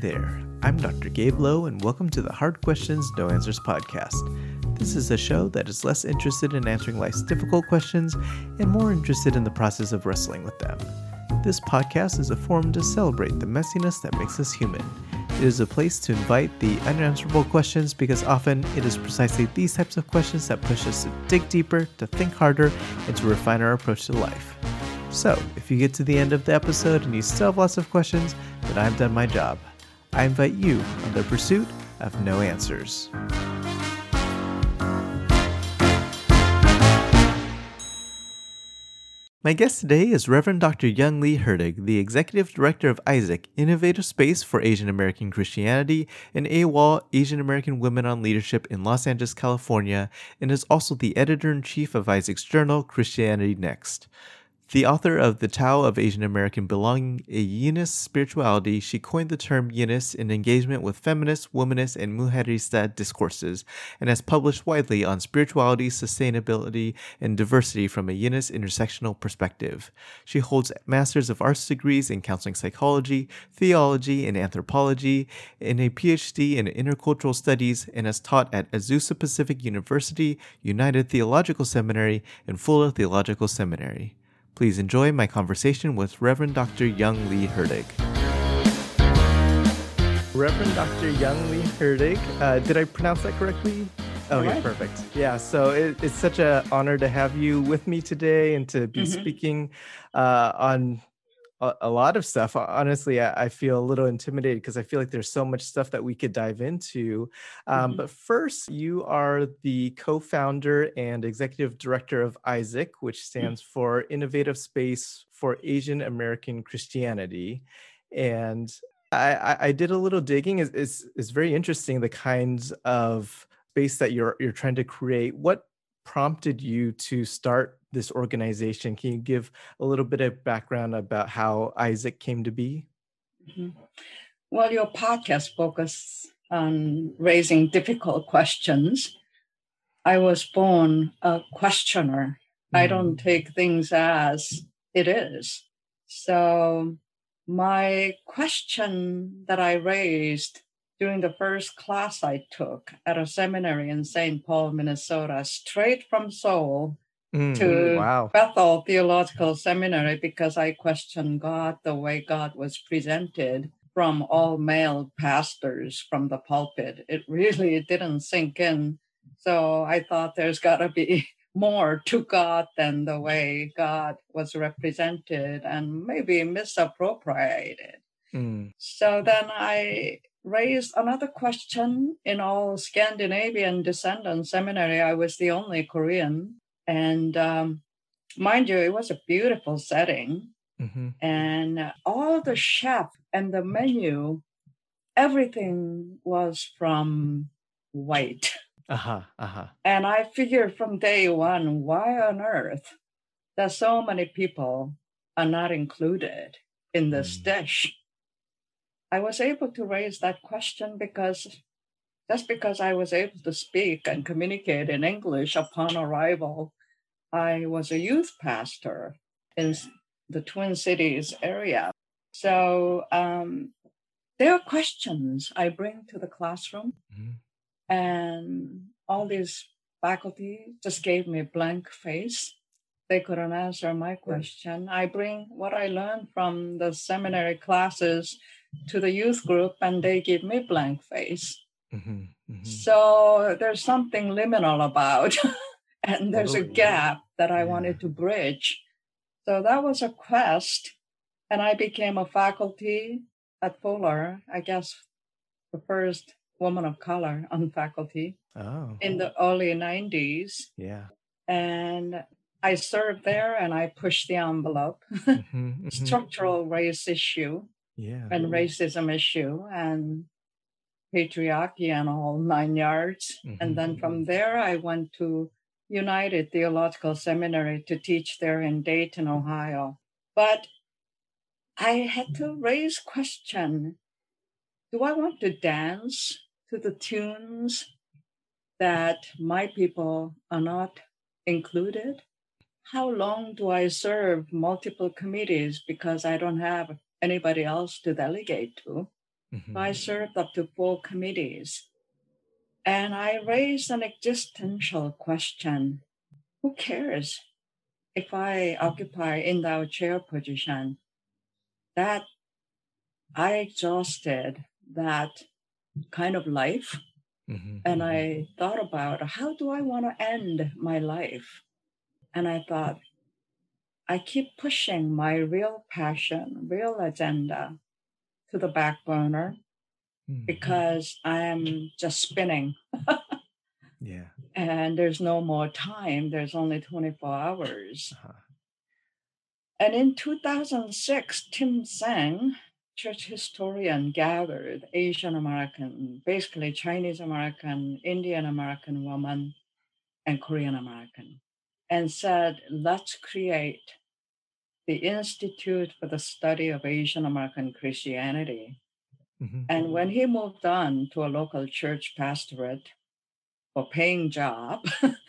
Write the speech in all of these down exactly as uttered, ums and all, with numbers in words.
there, I'm Doctor Gabe Lowe, and welcome to the Hard Questions, No Answers podcast. This is a show that is less interested in answering life's difficult questions and more interested in the process of wrestling with them. This podcast is a forum to celebrate the messiness that makes us human. It is a place to invite the unanswerable questions because often it is precisely these types of questions that push us to dig deeper, to think harder, and to refine our approach to life. So, if you get to the end of the episode and you still have lots of questions, then I've done my job. I invite you on the pursuit of no answers. My guest today is Reverend Doctor Young Lee Herdig, the Executive Director of AIESEC, Innovative Space for Asian American Christianity, and AWOL, Asian American Women on Leadership in Los Angeles, California, and is also the Editor-in-Chief of AIESEC's journal, Christianity Next. The author of The Tao of Asian American Belonging, a Yinist Spirituality, she coined the term Yinist in engagement with feminist, womanist, and mujerista discourses, and has published widely on spirituality, sustainability, and diversity from a Yinist intersectional perspective. She holds Masters of Arts degrees in counseling psychology, theology, and anthropology, and a P H D in intercultural studies, and has taught at Azusa Pacific University, United Theological Seminary, and Fuller Theological Seminary. Please enjoy my conversation with Reverend Doctor Young Lee Herdig. Reverend Doctor Young Lee Herdig, uh, did I pronounce that correctly? Oh, yeah, perfect. Yeah, so it, it's such an honor to have you with me today and to be mm-hmm. speaking uh, on a, a lot of stuff. Honestly, I, I feel a little intimidated because I feel like there's so much stuff that we could dive into. Um, mm-hmm. But first, you are the co-founder and executive director of AIESEC, which stands mm-hmm. for Innovative Space for Asian American Christianity. And I, I, I did a little digging. It's, it's, it's very interesting, the kinds of space that you're you're trying to create. What prompted you to start this organization? Can you give a little bit of background about how AIESEC came to be? Mm-hmm. Well, your podcast focuses on raising difficult questions. I was born a questioner. Mm. I don't take things as it is. So my question that I raised during the first class I took at a seminary in Saint Paul, Minnesota, straight from Seoul mm, to wow. Bethel Theological Seminary, because I questioned God the way God was presented from all male pastors from the pulpit. It really didn't sink in. So I thought there's got to be more to God than the way God was represented and maybe misappropriated. Mm. So then I raised another question. In all Scandinavian descendant seminary, I was the only Korean. And um, mind you, it was a beautiful setting. Mm-hmm. And all the chef and the menu, everything was from white. Uh-huh, uh-huh. And I figured from day one, why on earth that so many people are not included in this mm. dish? I was able to raise that question because just because I was able to speak and communicate in English upon arrival. I was a youth pastor in the Twin Cities area. So um, there are questions I bring to the classroom, mm-hmm. and all these faculty just gave me a blank face. They couldn't answer my question. I bring what I learned from the seminary classes to the youth group, and they give me blank face. Mm-hmm, mm-hmm. So there's something liminal about, and there's a gap that I yeah. wanted to bridge. So that was a quest, and I became a faculty at Fuller, I guess the first woman of color on faculty oh. in the early nineties. Yeah. And I served there, and I pushed the envelope, mm-hmm, mm-hmm. structural race issue. Yeah. And racism issue and patriarchy and all nine yards. Mm-hmm. And then from there, I went to United Theological Seminary to teach there in Dayton, Ohio. But I had to raise question, do I want to dance to the tunes that my people are not included? How long do I serve multiple committees because I don't have anybody else to delegate to? Mm-hmm. I served up to four committees. And I raised an existential question. Who cares if I occupy endowed chair position? That I exhausted that kind of life. Mm-hmm. And I thought about how do I want to end my life? And I thought, I keep pushing my real passion, real agenda to the back burner Mm-hmm. because I'm just spinning Yeah. and there's no more time. There's only twenty-four hours. Uh-huh. And in two thousand six, Tim Tsang, church historian, gathered Asian American, basically Chinese American, Indian American woman, and Korean American, and said, let's create the Institute for the Study of Asian American Christianity. Mm-hmm. And when he moved on to a local church pastorate for paying job,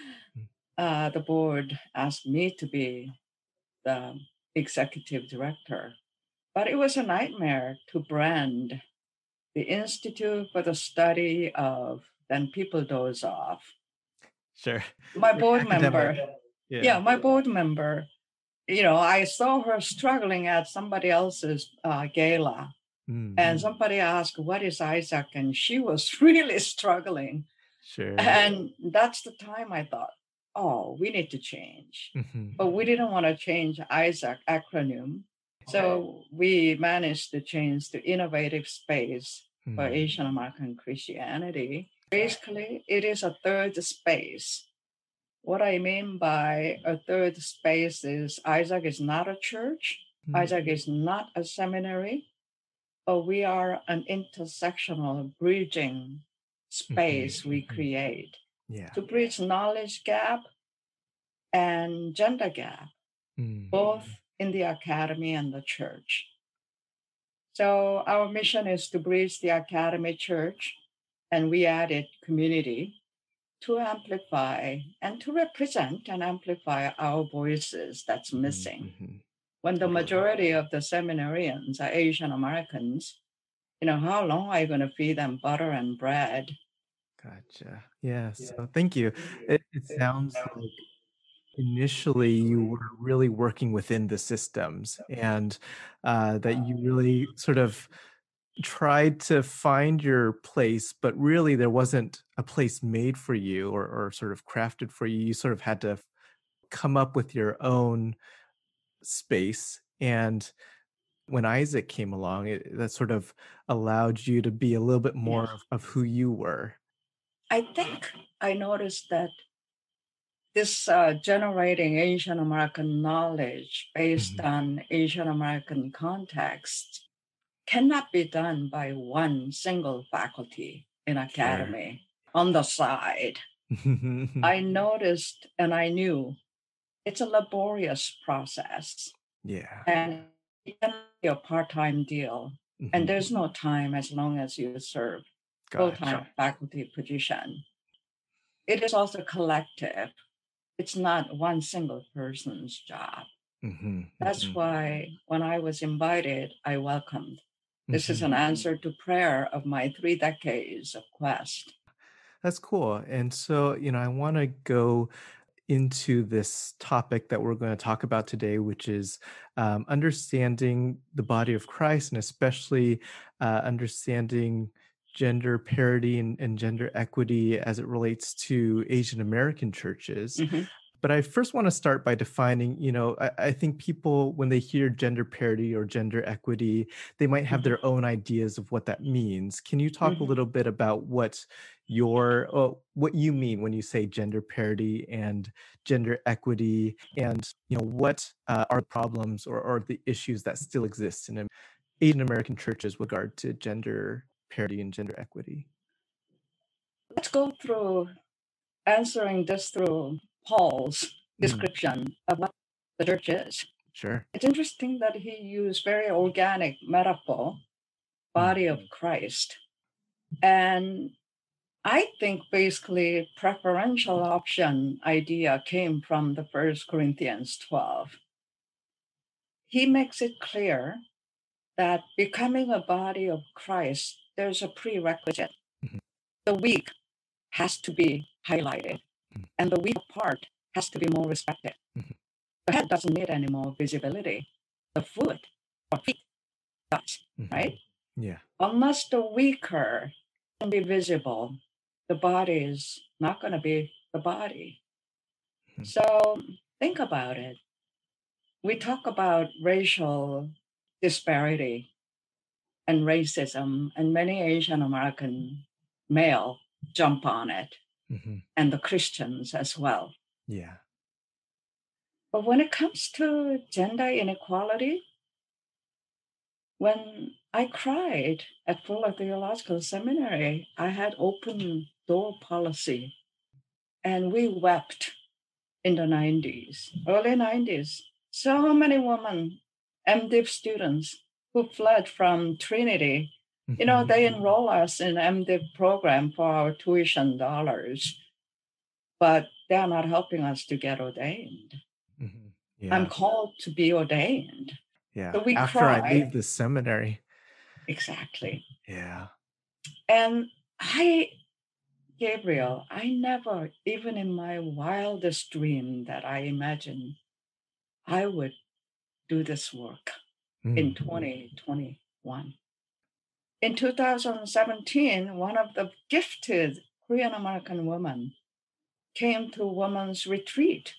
uh, the board asked me to be the executive director. But it was a nightmare to brand the Institute for the Study of, then people doze off. Sure. My Very board academic. member, Yeah. yeah, my board member, you know, I saw her struggling at somebody else's uh, gala. Mm-hmm. And somebody asked, what is Isaac? And she was really struggling. Sure. And that's the time I thought, oh, we need to change. Mm-hmm. But we didn't want to change Isaac acronym. So we managed to change to Innovative Space for Mm-hmm. Asian American Christianity. Basically, it is a third space. What I mean by a third space is Isaac is not a church, Mm-hmm. Isaac is not a seminary, but we are an intersectional bridging space Mm-hmm. we create Yeah. to bridge knowledge gap and gender gap, Mm-hmm. both in the academy and the church. So our mission is to bridge the academy church, and we added community to amplify and to represent and amplify our voices that's missing. Mm-hmm. When the majority of the seminarians are Asian Americans, you know, how long are you going to feed them butter and bread? Gotcha. Yeah. So thank you. It, it sounds like initially you were really working within the systems and uh, that you really sort of tried to find your place, but really there wasn't a place made for you or, or sort of crafted for you. You sort of had to come up with your own space. And when Isaac came along, it, that sort of allowed you to be a little bit more Yeah. of, of who you were. I think I noticed that this uh, generating Asian American knowledge based Mhm. on Asian American context cannot be done by one single faculty in academy on the side. I noticed and I knew it's a laborious process Yeah. and it can be a part-time deal. Mhm. And there's no time as long as you serve full-time Gotcha. faculty position. It is also collective. It's not one single person's job. Mhm, That's mhm, why when I was invited, I welcomed. This is mhm. an answer to prayer of my three decades of quest. That's cool. And so, you know, I want to go into this topic that we're going to talk about today, which is um, understanding the body of Christ and especially uh, understanding gender parity and, and gender equity as it relates to Asian American churches. Mhm. But I first want to start by defining, you know, I, I think people, when they hear gender parity or gender equity, they might have Mhm. their own ideas of what that means. Can you talk a Mhm. little bit about what your, uh, what you mean when you say gender parity and gender equity, and you know what uh, are problems or, or the issues that still exist in Asian American churches with regard to gender parity and gender equity? Let's go through answering this through Paul's Mm, description of what the church is. sure. It's interesting that he used very organic metaphor, body Mm, of Christ. And I think basically preferential option idea came from the First Corinthians twelve. He makes it clear that becoming a body of Christ, there's a prerequisite. Mhm. The weak has to be highlighted, Mhm. and the weak part has to be more respected. Mhm. The head doesn't need any more visibility. The foot or feet does, Mhm. right? Yeah. Unless the weaker can be visible, the body is not going to be the body. Mhm. So think about it. We talk about racial disparity and racism, and many Asian American male jump on it, Mhm. and the Christians as well. Yeah. But when it comes to gender inequality, when I cried at Fuller Theological Seminary, I had open door policy, and we wept in the nineties, early nineties. So many women, MDiv students who fled from Trinity, you know, Mhm. they enroll us in MDiv program for our tuition dollars, but they're not helping us to get ordained. Mhm. I'm Yeah. called to be ordained. Yeah. So we After I cried. leave the seminary. Exactly. Yeah. And I, Gabriel, I never, even in my wildest dream that I imagined I would do this work in Mm. twenty twenty-one. In two thousand seventeen, one of the gifted Korean American women came to women's retreat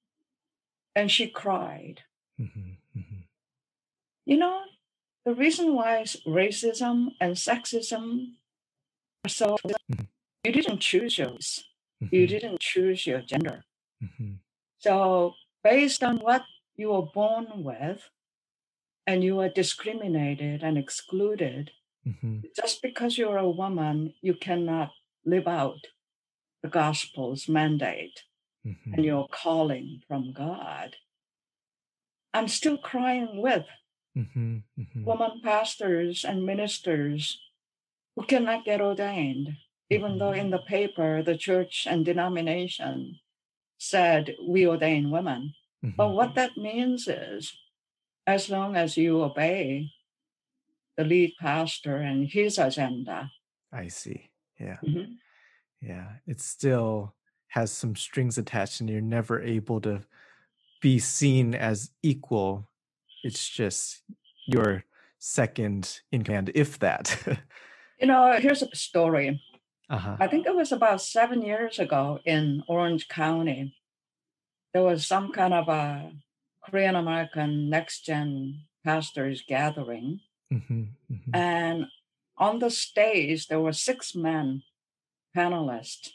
and she cried. Mhm. Mhm. You know, the reason why racism and sexism are so, Mhm. you didn't choose yours, you Mhm. didn't choose your gender. Mhm. So, based on what you were born with, and you are discriminated and excluded, Mhm. just because you're a woman, you cannot live out the gospel's mandate Mhm. and your calling from God. I'm still crying with Mhm. Mhm. women pastors and ministers who cannot get ordained, even though in the paper the church and denomination said we ordain women. But Mhm. what that means is, as long as you obey the lead pastor and his agenda. I see. Yeah. Mhm. Yeah. It still has some strings attached and you're never able to be seen as equal. It's just your second in command, if that. You know, here's a story. Uh-huh. I think it was about seven years ago in Orange County. There was some kind of a Korean American next gen pastors gathering. Mhm. Mhm. And on the stage, there were six men panelists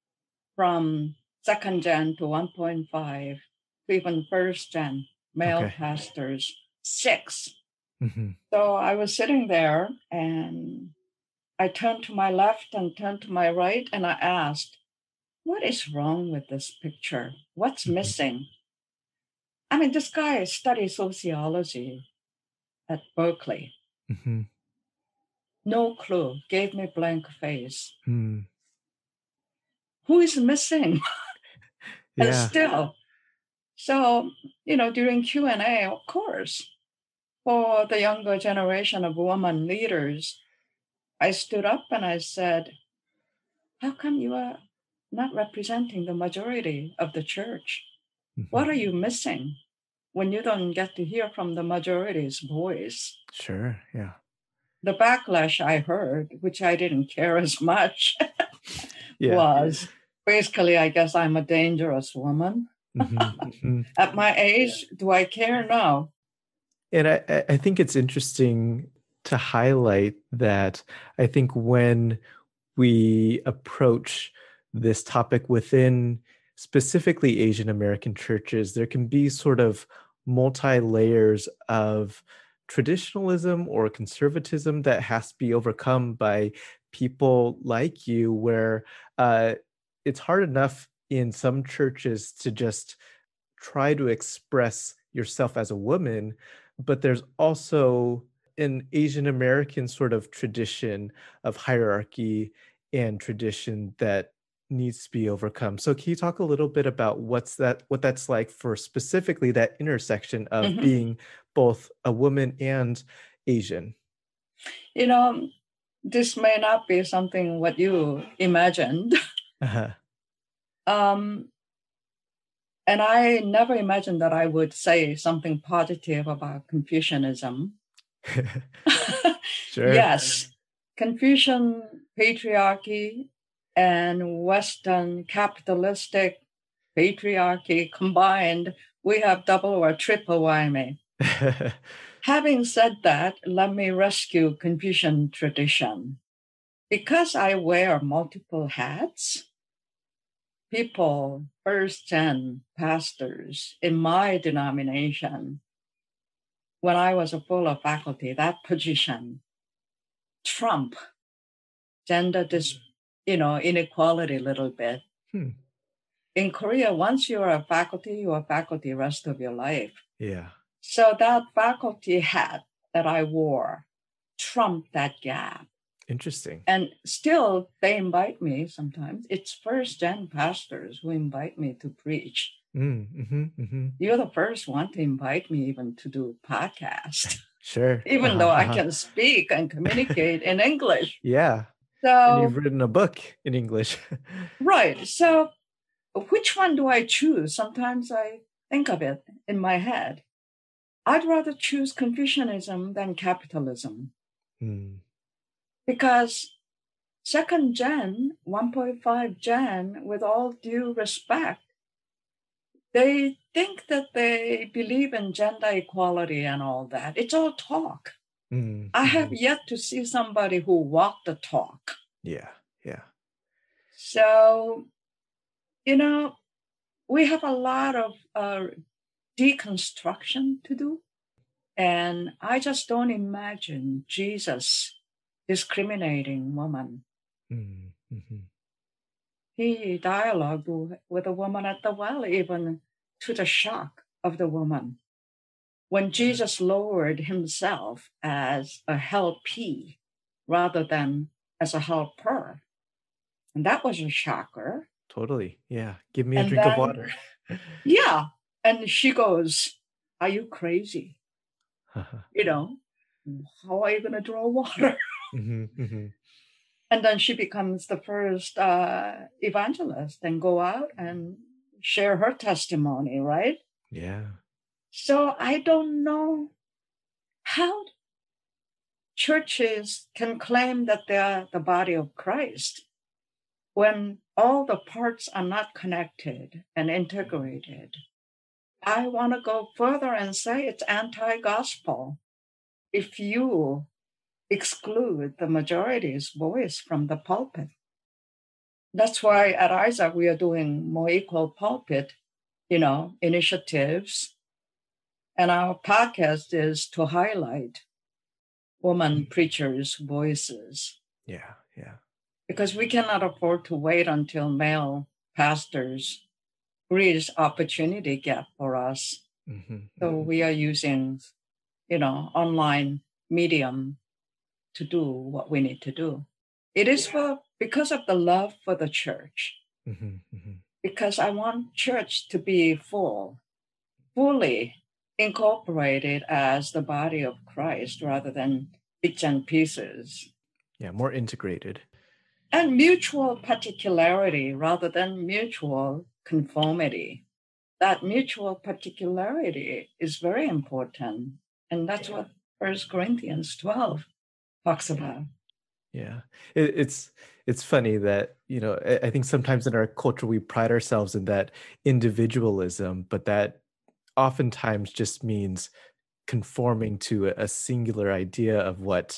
from second gen to one point five to even first gen male Okay. pastors, six. Mhm. So I was sitting there and I turned to my left and turned to my right and I asked, what is wrong with this picture? What's Mhm. missing? I mean, this guy studied sociology at Berkeley. Mhm. No clue, gave me blank face. Mm. Who is missing? And Yeah. still, so, you know, during Q and A, of course, for the younger generation of women leaders, I stood up and I said, how come you are not representing the majority of the church? What Mhm. are you missing when you don't get to hear from the majority's voice? Sure. Yeah. The backlash I heard, which I didn't care as much, Yeah. was basically, I guess I'm a dangerous woman. Mhm. Mhm. At my age, do I care? No. And I, I I think it's interesting to highlight that I think when we approach this topic within specifically Asian American churches, there can be sort of multi layers of traditionalism or conservatism that has to be overcome by people like you, where uh, it's hard enough in some churches to just try to express yourself as a woman, but there's also an Asian American sort of tradition of hierarchy and tradition that needs to be overcome. So can you talk a little bit about what's that what that's like for specifically that intersection of Mhm. being both a woman and Asian? You know, this may not be something what you imagined. Uh-huh. Um, and I never imagined that I would say something positive about Confucianism. Sure. Yes, Confucian patriarchy and Western capitalistic patriarchy combined, we have double or triple whammy. Having said that, let me rescue Confucian tradition. Because I wear multiple hats, people, first gen pastors in my denomination, when I was a full of faculty, that position trump gender dis, you know, inequality a little bit. Hmm. In Korea, once you're a faculty, you're a faculty rest of your life. Yeah. So that faculty hat that I wore trumped that gap. Interesting. And still, they invite me sometimes. It's first gen pastors who invite me to preach. Mm, mm-hmm, mm-hmm. You're the first one to invite me even to do podcast. Sure. Even Uh-huh, though I uh-huh. can speak and communicate in English. Yeah. So, And you've written a book in English. right. So, which one do I choose? Sometimes I think of it in my head. I'd rather choose Confucianism than capitalism. Hmm. Because second gen, one point five gen, with all due respect, they think that they believe in gender equality and all that. It's all talk. Mm-hmm. I have yet to see somebody who walked the talk. Yeah, yeah. So, you know, we have a lot of uh, deconstruction to do. And I just don't imagine Jesus discriminating women. Mm-hmm. He dialogued with a woman at the well, even to the shock of the woman. When Jesus lowered himself as a helpee rather than as a helper, and that was a shocker. Totally. Yeah. Give me a And drink of then, water. yeah, and she goes, "Are you crazy? You know, how are you going to draw water?" Mm-hmm, mm-hmm. And then she becomes the first uh, evangelist and go out and share her testimony, right? Yeah. So I don't know how churches can claim that they are the body of Christ when all the parts are not connected and integrated. I want to go further and say it's anti-gospel if you exclude the majority's voice from the pulpit. That's why at Isaac we are doing more equal pulpit, you know, initiatives. And our podcast is to highlight woman preachers' voices. Yeah, yeah. Because we cannot afford to wait until male pastors create opportunity gap for us. Mm-hmm. So we are using, you know, online medium to do what we need to do. It is for because of the love for the church. Mm-hmm. Mm-hmm. Because I want church to be full, fully incorporated as the body of Christ rather than bits and pieces. Yeah, more integrated. And mutual particularity rather than mutual conformity. That mutual particularity is very important. And that's what First Corinthians twelve talks about. Yeah, it, it's it's funny that, you know, I, I think sometimes in our culture we pride ourselves in that individualism, but that oftentimes just means conforming to a, a singular idea of what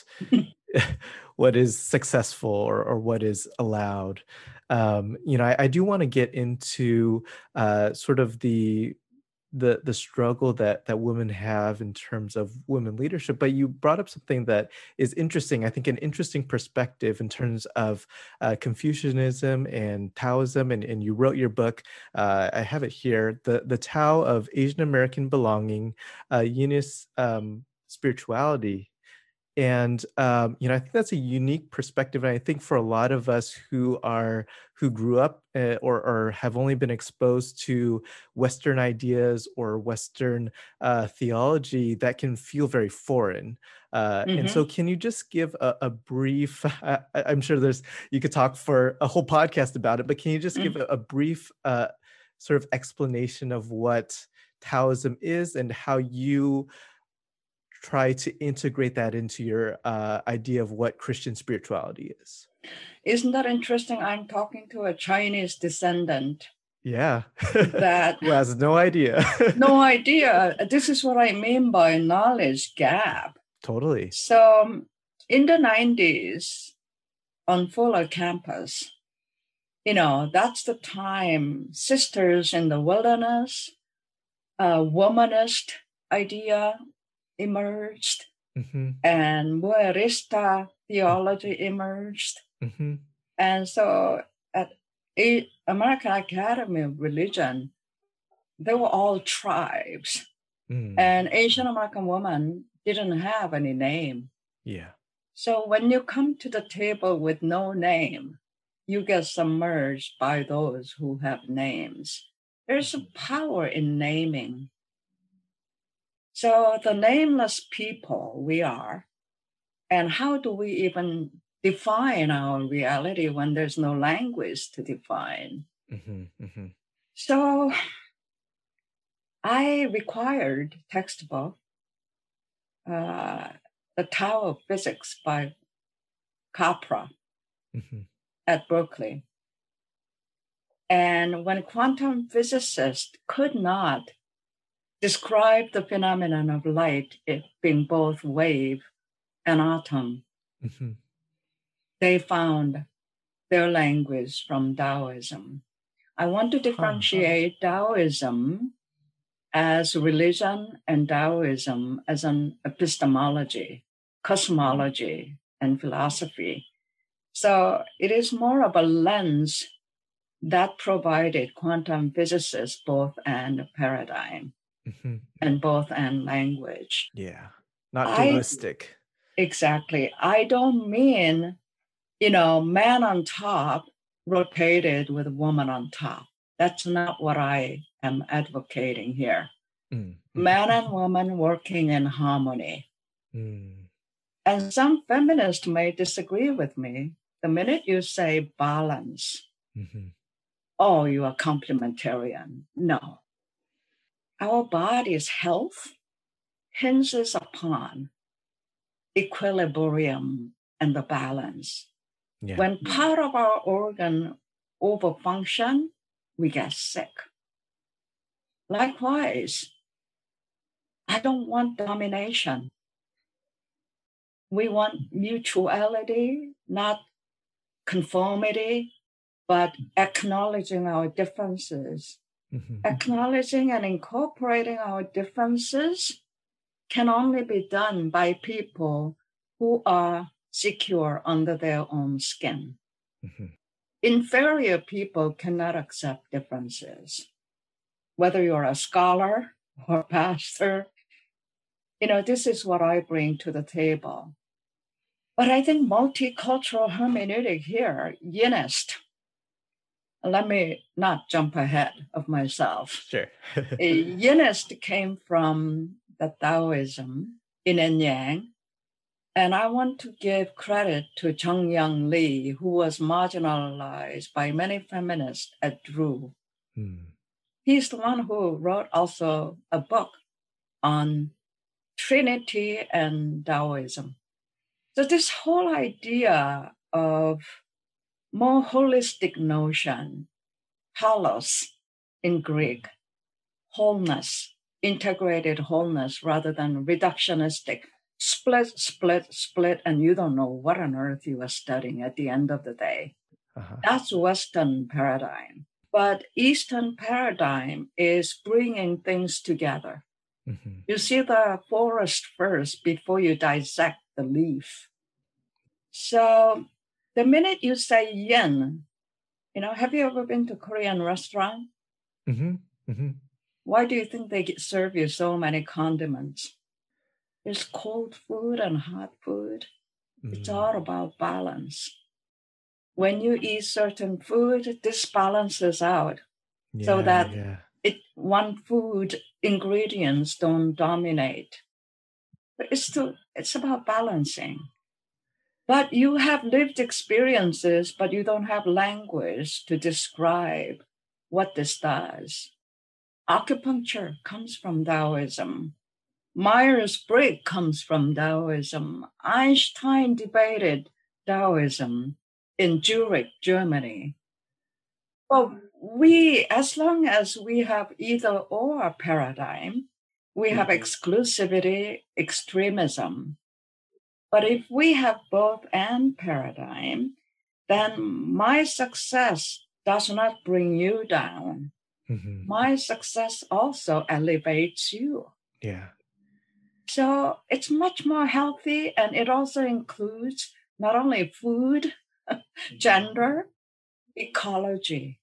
what is successful or, or what is allowed. Um, you know, I, I do want to get into uh, sort of the the the struggle that that women have in terms of women leadership, but you brought up something that is interesting. I think an interesting perspective in terms of uh, Confucianism and Taoism, and, and you wrote your book. Uh, I have it here, the the Tao of Asian American Belonging, uh, Eunice um, Spirituality. And um, you know, I think that's a unique perspective. And I think for a lot of us who are who grew up uh, or or have only been exposed to Western ideas or Western uh, theology, that can feel very foreign. Uh, and so, Mm-hmm. can you just give a, a brief? I, I'm sure there's you could talk for a whole podcast about it, but can you just give a, a brief uh, sort of explanation of what Taoism is and how you try to integrate that into your uh, idea of what Christian spirituality is? Isn't that interesting? I'm talking to a Chinese descendant Yeah. that Who has no idea. no idea. This is what I mean by knowledge gap. Totally. So in the nineties on Fuller campus, you know, that's the time Sisters in the Wilderness, a womanist idea emerged, Mm-hmm. and Muerista theology emerged. Mm-hmm. And so at A- American Academy of Religion, they were all tribes. Mm. And Asian American women didn't have any name. Yeah. So when you come to the table with no name, you get submerged by those who have names. There's a power in naming. So the nameless people we are, and how do we even define our reality when there's no language to define? Mm-hmm. Mm-hmm. So I required textbook, uh, The Tao of Physics by Capra Mm-hmm. at Berkeley. And when quantum physicists could not describe the phenomenon of light, it being both wave and atom, Mm-hmm. they found their language from Taoism. I want to differentiate huh. Taoism as religion and Taoism as an epistemology, cosmology, and philosophy. So it is more of a lens that provided quantum physicists both and paradigm mm-hmm. and both and language. Yeah, not I, dualistic. Exactly. I don't mean, you know, man on top rotated with woman on top. That's not what I am advocating here. Mm-hmm. Man and woman working in harmony. Mm. And some feminists may disagree with me. The minute you say balance, mm-hmm. oh, you are complementarian. No. Our body's health hinges upon equilibrium and the balance. Yeah. When part of our organ overfunction, we get sick. Likewise, I don't want domination. We want mutuality, not conformity, but acknowledging our differences. Mm-hmm. Acknowledging and incorporating our differences can only be done by people who are secure under their own skin. Mm-hmm. Inferior people cannot accept differences. Whether you're a scholar or pastor, you know, this is what I bring to the table. But I think multicultural hermeneutic here, Yinist. Let me not jump ahead of myself. Sure. Yinist came from the Taoism, Yin and Yang. And I want to give credit to Chung Young Lee, who was marginalized by many feminists at Drew. Hmm. He's the one who wrote also a book on Trinity and Taoism. So this whole idea of more holistic notion, holos in Greek, wholeness, integrated wholeness rather than reductionistic, split, split, split, and you don't know what on earth you are studying at the end of the day. Uh-huh. That's Western paradigm. But Eastern paradigm is bringing things together. Mm-hmm. You see the forest first before you dissect the leaf. So the minute you say yin, you know, have you ever been to a Korean restaurant? Mm-hmm. Mm-hmm. Why do you think they serve you so many condiments? There's cold food and hot food. It's Mm. all about balance. When you eat certain food, this balances out so Yeah, that yeah. it one food ingredients don't dominate. But it's still it's about balancing. But you have lived experiences, but you don't have language to describe what this does. Acupuncture comes from Taoism. Myers-Briggs comes from Taoism. Einstein debated Taoism in Zurich, Germany. Well, we, as long as we have either or paradigm, we have exclusivity, extremism. But if we have both and paradigm, then my success does not bring you down. Mm-hmm. My success also elevates you. Yeah. So it's much more healthy, and it also includes not only food, gender, ecology.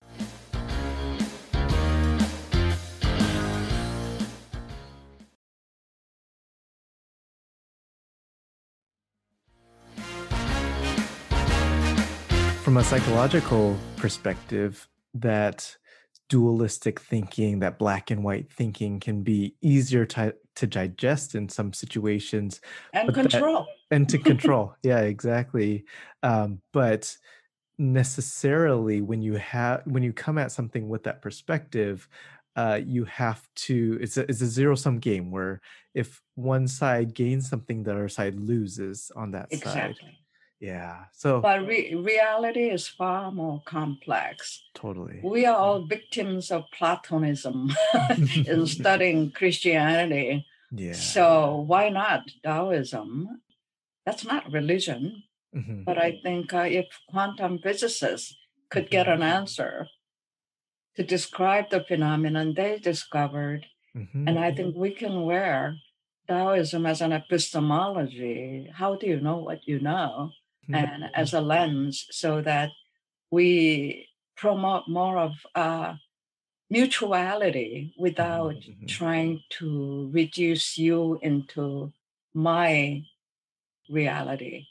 From a psychological perspective, that dualistic thinking, that black and white thinking can be easier to, to digest in some situations, And but that control. and to control. Yeah, exactly. Um, but necessarily when you have when you come at something with that perspective, uh, you have to it's a, it's a zero sum game where if one side gains something, the other side loses on that side. Exactly. Yeah. So But re- reality is far more complex. totally. We are all victims of Platonism in studying Christianity. Yeah. So why not Taoism? That's not religion. Mhm. But I think uh, if quantum physicists could get an answer to describe the phenomenon they discovered, Mhm. and I think we can wear Taoism as an epistemology. How do you know what you know? Mhm. And as a lens, so that we promote more of uh, mutuality without Mhm. trying to reduce you into my reality.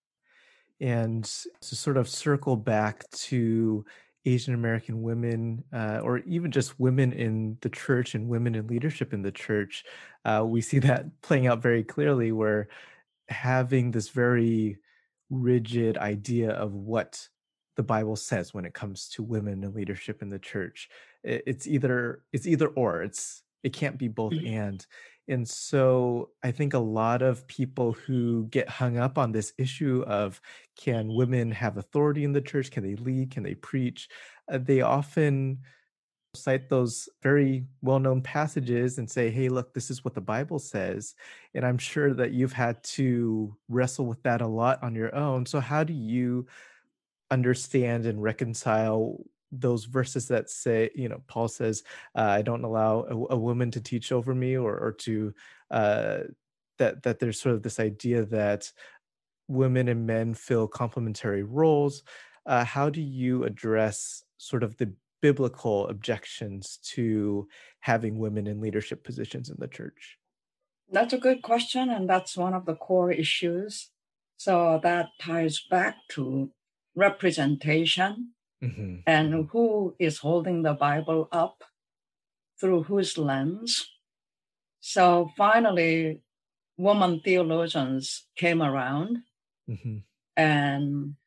And to sort of circle back to Asian American women, uh, or even just women in the church and women in leadership in the church, uh, we see that playing out very clearly, where having this very rigid idea of what the Bible says when it comes to women and leadership in the church. I- It's either it's either or. It's it can't be both Mhm. and. And so I think a lot of people who get hung up on this issue of can women have authority in the church? Can they lead? Can they preach? Uh, they often cite those very well-known passages and say, hey, look, this is what the Bible says. And I'm sure that you've had to wrestle with that a lot on your own. So how do you understand and reconcile those verses that say, you know, Paul says, uh, I don't allow a, a woman to teach over me, or, or to, uh, that, that there's sort of this idea that women and men fill complementary roles. Uh, how do you address sort of the biblical objections to having women in leadership positions in the church? That's a good question, and that's one of the core issues. So that ties back to representation Mhm. and who is holding the Bible up through whose lens. So finally, woman theologians came around, Mhm. and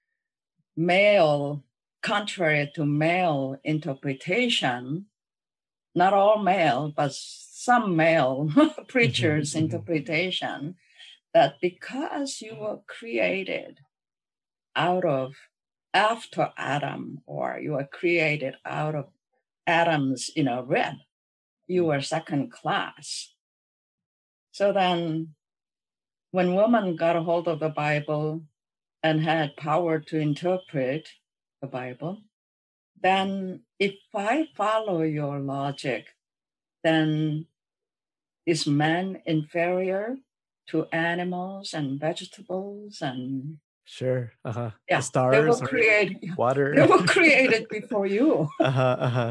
male, contrary to male interpretation, not all male, but some male preachers' Mhm. interpretation, that because you were created out of after Adam, or you were created out of Adam's, you know, rib, you were second class. So then when women got a hold of the Bible and had power to interpret the Bible, then if I follow your logic, then is man inferior to animals and vegetables? And Sure. Uh-huh. The yeah, they were stars or created. They water. were created before you. Uh-huh. Uh-huh.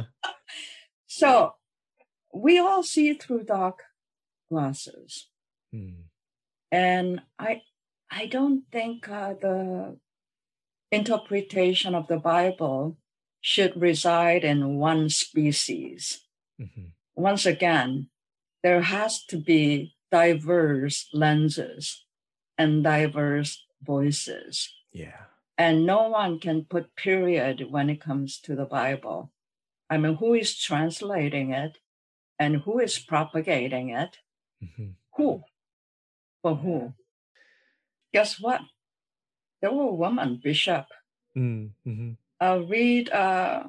So we all see through dark glasses. Mm. And I, I don't think uh, the interpretation of the Bible should reside in one species. Mm-hmm. Once again, there has to be diverse lenses and diverse voices. Yeah. And no one can put period when it comes to the Bible. I mean, who is translating it and who is propagating it? Mm-hmm. Who? For who? Guess what? There were a woman bishop. Mm-hmm. I'll read, uh,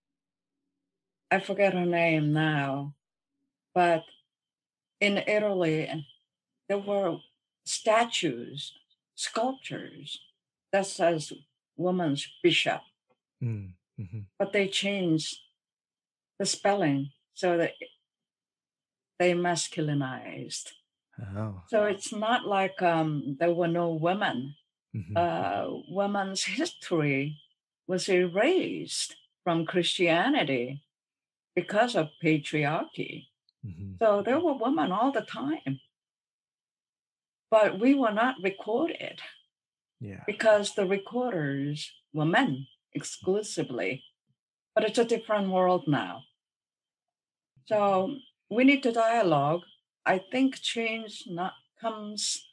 I forget her name now, but in Italy, there were statues, sculptures that says woman's bishop, Mm-hmm. but they changed the spelling so that they masculinized. Oh. So it's not like um, there were no women. Mm-hmm. Uh, women's history was erased from Christianity because of patriarchy. Mm-hmm. So there were women all the time, but we were not recorded Yeah. because the recorders were men exclusively. But it's a different world now. So we need to dialogue. I think change not comes,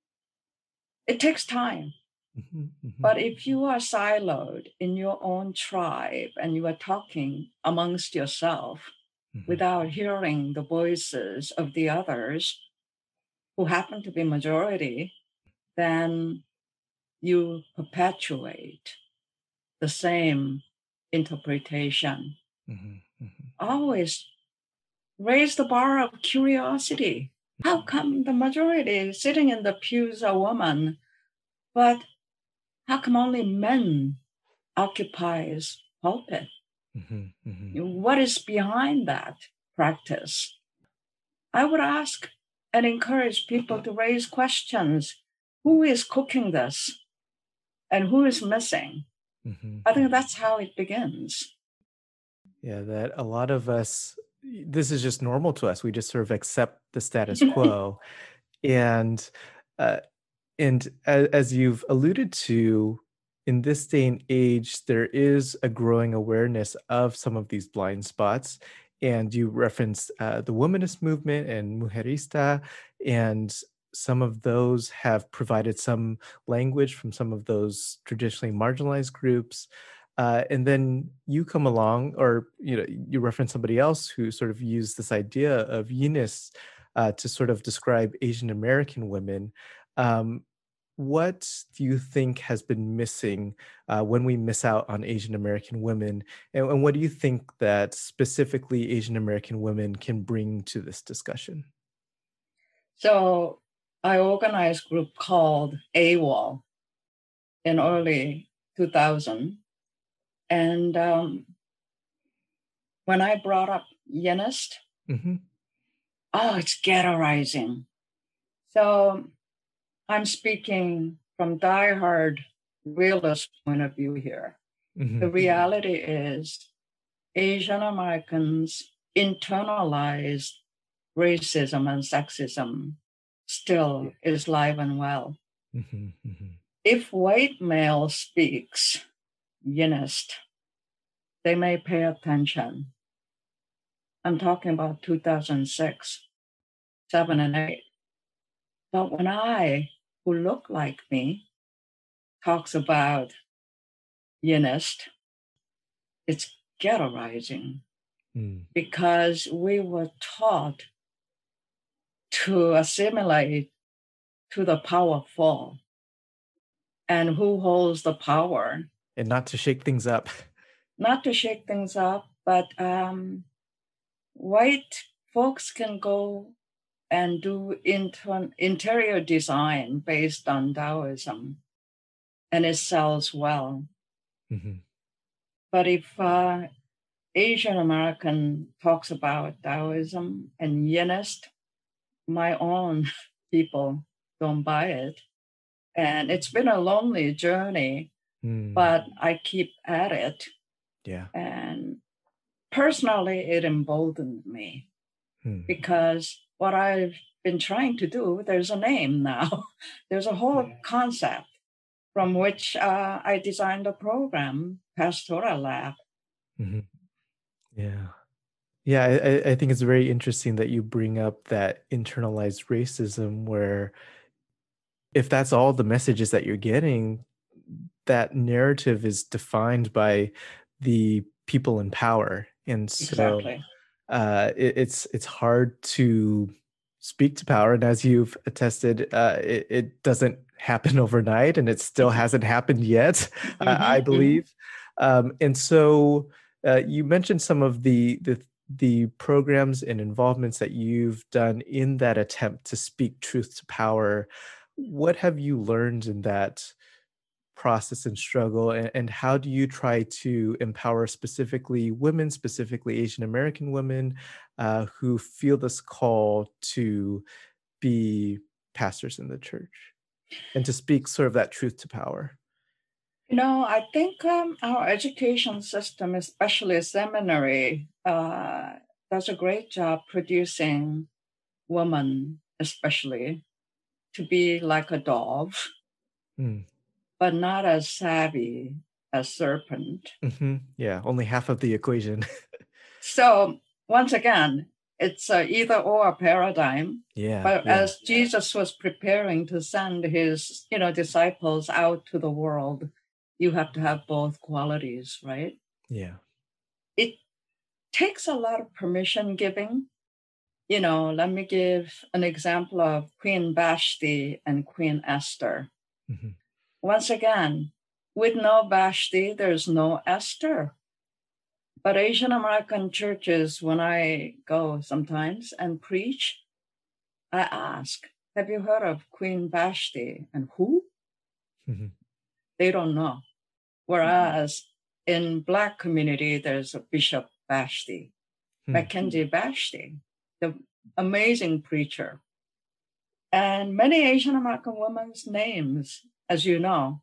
it takes time. Mm-hmm. Mm-hmm. But if you are siloed in your own tribe and you are talking amongst yourself Mm-hmm. without hearing the voices of the others who happen to be majority, then you perpetuate the same interpretation. Mm-hmm. Mm-hmm. Always raise the bar of curiosity. How come the majority sitting in the pews are women, but how come only men occupies pulpit? Mm-hmm. Mm-hmm. What is behind that practice? I would ask and encourage people to raise questions. Who is cooking this? And who is missing? Mm-hmm. I think that's how it begins. Yeah, that a lot of us, this is just normal to us. We just sort of accept the status quo. And uh, and as, as you've alluded to, in this day and age, there is a growing awareness of some of these blind spots. And you referenced uh, the womanist movement and Mujerista, and some of those have provided some language from some of those traditionally marginalized groups. Uh, and then you come along, or you know, you reference somebody else who sort of used this idea of Eunice uh, to sort of describe Asian American women. Um, what do you think has been missing uh, when we miss out on Asian American women? And, and what do you think that specifically Asian American women can bring to this discussion? So I organized a group called AWOL in early two thousand. And um, when I brought up Yenist, Mm-hmm. oh, it's ghettoizing. So I'm speaking from diehard realist point of view here. Mm-hmm. The reality is Asian Americans internalized racism and sexism still is live and well. Mm-hmm. Mm-hmm. If white male speaks Yinist, they may pay attention. I'm talking about two thousand six, seven, and eight. But when I, who look like me, talks about Yinist, it's ghettoizing Mm. because we were taught to assimilate to the powerful. And who holds the power? And not to shake things up. Not to shake things up, but um, white folks can go and do inter- interior design based on Taoism, and it sells well. Mm-hmm. But if uh, Asian American talks about Taoism and Yinist, my own people don't buy it. And it's been a lonely journey, Mm. but I keep at it. Yeah. And personally, it emboldened me Mm. because what I've been trying to do, there's a name now. There's a whole concept from which uh, I designed a program, Pastoral Lab. Mm-hmm. Yeah. Yeah, I, I I think it's very interesting that you bring up that internalized racism, where if that's all the messages that you're getting, that narrative is defined by the people in power. And so Exactly. uh, it, it's it's hard to speak to power. And as you've attested, uh, it, it doesn't happen overnight, and it still hasn't happened yet, I, I Mm-hmm, mm-hmm. believe. Um, and so uh, you mentioned some of the the the programs and involvements that you've done in that attempt to speak truth to power. What have you learned in that process and struggle, and, and how do you try to empower specifically women, specifically Asian American women, uh, who feel this call to be pastors in the church and to speak sort of that truth to power? You know, I think um, our education system, especially seminary, uh, does a great job producing women, especially, to be like a dove, Mm. but not as savvy as serpent. Hmm. Yeah, only half of the equation. So once again, it's a either or paradigm. Yeah, But yeah, as Jesus was preparing to send his, you know, disciples out to the world, you have to have both qualities, right? yeah. It takes a lot of permission giving. You know, let me give an example of Queen Vashti and Queen Esther. Hmm. Once again, with no Vashti, there's no Esther. But Asian American churches, when I go sometimes and preach, I ask, have you heard of Queen Vashti? And who? Hmm. They don't know. Whereas in Black community, there's a Bishop Vashti, Hmm. Mackenzie Vashti, the amazing preacher. And many Asian American women's names, as you know.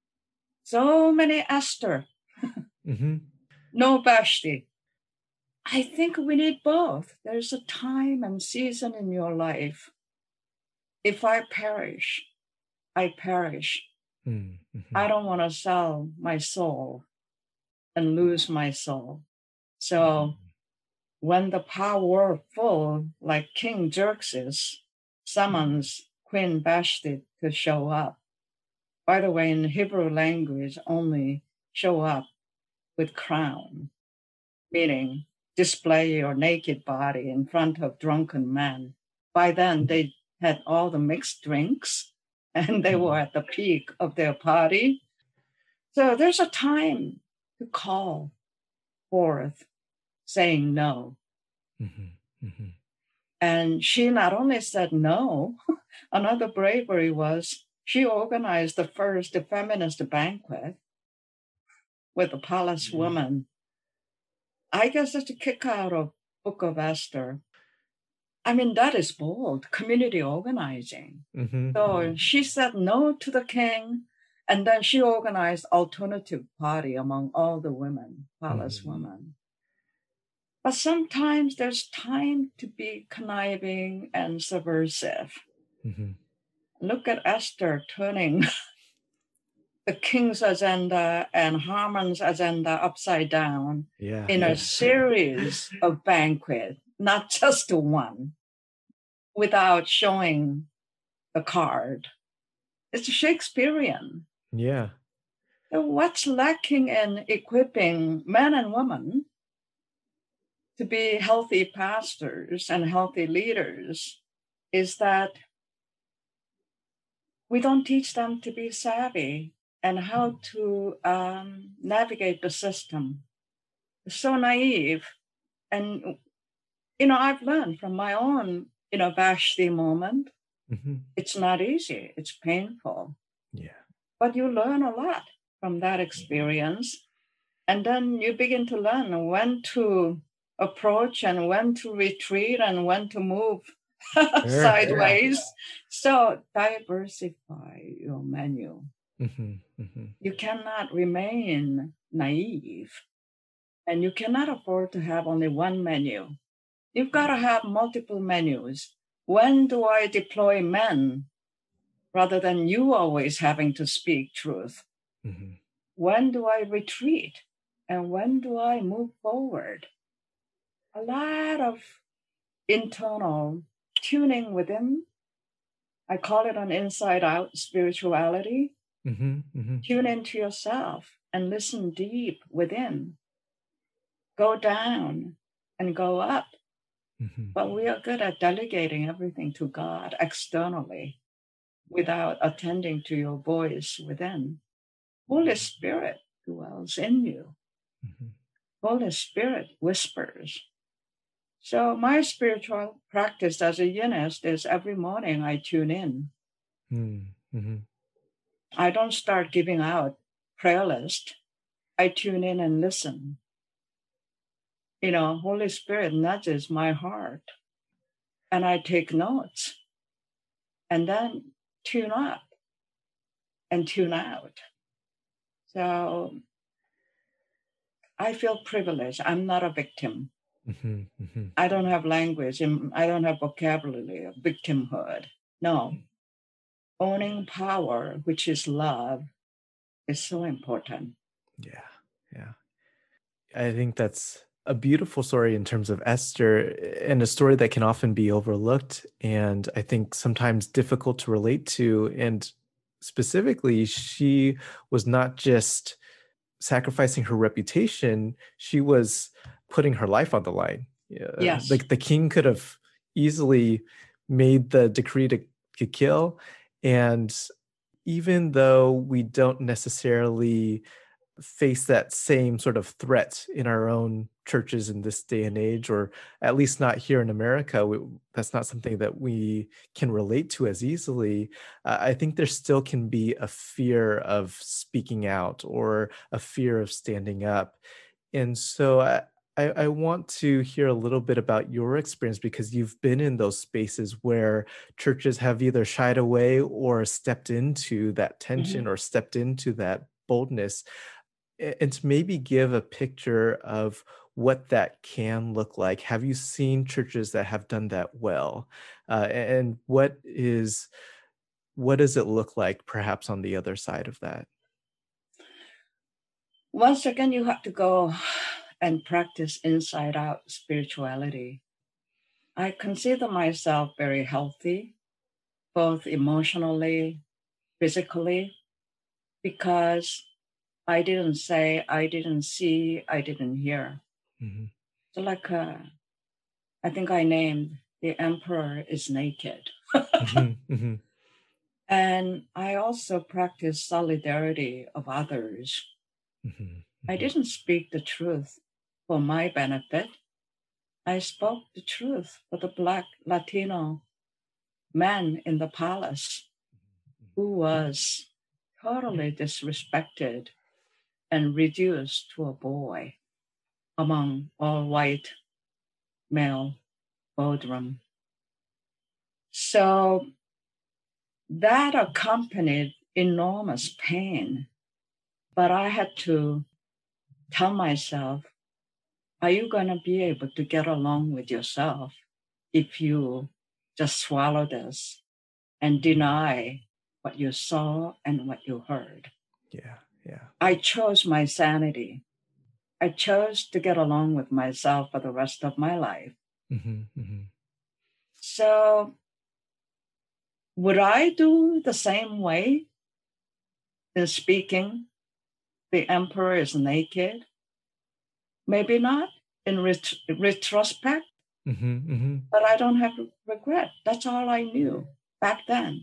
So many Esther, Hmm. no Vashti. I think we need both. There's a time and season in your life. If I perish, I perish. Hmm. I don't want to sell my soul and lose my soul. So when the powerful, like King Xerxes, summons Queen Vashti to show up, by the way, in Hebrew language, only show up with crown, meaning display your naked body in front of drunken men. By then, they had all the mixed drinks and they were at the peak of their party. So there's a time to call forth saying no. Hmm. Hmm. And she not only said no, another bravery was she organized the first feminist banquet with the palace woman. I guess it's a kick out of Book of Esther. I mean, that is bold, community organizing. Hmm. So she said no to the king, and then she organized alternative party among all the women, palace Hmm. women. But sometimes there's time to be conniving and subversive. Hmm. Look at Esther turning the king's agenda and Haman's agenda upside down Yeah, in yeah. a series of banquets, not just one, without showing the card. It's Shakespearean. Yeah. So what's lacking in equipping men and women to be healthy pastors and healthy leaders is that we don't teach them to be savvy and how to um, navigate the system. It's so naive. And, you know, I've learned from my own, you know, Vashti moment. Hmm. It's not easy, it's painful, Yeah. but you learn a lot from that experience. And then you begin to learn when to approach and when to retreat and when to move Sure. sideways. So diversify your menu. Hmm. Hmm. You cannot remain naive and you cannot afford to have only one menu. You've got to have multiple menus. When do I deploy men rather than you always having to speak truth? Mm-hmm. When do I retreat? And when do I move forward? A lot of internal tuning within. I call it an inside out spirituality. Mm-hmm, mm-hmm. Tune into yourself and listen deep within. Go down and go up. Mm-hmm. But we are good at delegating everything to God externally without attending to your voice within. Holy Spirit dwells in you. Mm-hmm. Holy Spirit whispers. So my spiritual practice as a yinist is every morning I tune in. Mm-hmm. I don't start giving out prayer list. I tune in and listen. You know, Holy Spirit nudges my heart and I take notes and then tune up and tune out. So I feel privileged. I'm not a victim. Mm-hmm, mm-hmm. I don't have language and I don't have vocabulary of victimhood. No. Owning power, which is love, is so important. Yeah, yeah. I think that's a beautiful story in terms of Esther and a story that can often be overlooked and I think sometimes difficult to relate to. And specifically, she was not just sacrificing her reputation, she was putting her life on the line. Uh, yes. Like the king could have easily made the decree to, to kill. And even though we don't necessarily face that same sort of threat in our own churches in this day and age, or at least not here in America, we, that's not something that we can relate to as easily. Uh, I think there still can be a fear of speaking out or a fear of standing up. And so I, I, I want to hear a little bit about your experience because you've been in those spaces where churches have either shied away or stepped into that tension mm-hmm. or stepped into that boldness. And to maybe give a picture of what that can look like. Have you seen churches that have done that well? Uh, and what is what does it look like perhaps on the other side of that? Once again, you have to go and practice inside out spirituality. I consider myself very healthy, both emotionally, physically, because I didn't say, I didn't see, I didn't hear. Mm-hmm. So like, uh, I think I named The Emperor is Naked. mm-hmm, mm-hmm. And I also practice solidarity of others. Mm-hmm, mm-hmm. I didn't speak the truth for my benefit. I spoke the truth for the Black Latino man in the palace who was totally disrespected and reduced to a boy among all white male boardroom. So that accompanied enormous pain, but I had to tell myself, are you going to be able to get along with yourself if you just swallow this and deny what you saw and what you heard? Yeah, yeah. I chose my sanity. I chose to get along with myself for the rest of my life. Mm-hmm, mm-hmm. So would I do the same way in speaking? The emperor is naked? Maybe not in ret- retrospect, mm-hmm, mm-hmm. but I don't have regret. That's all I knew back then.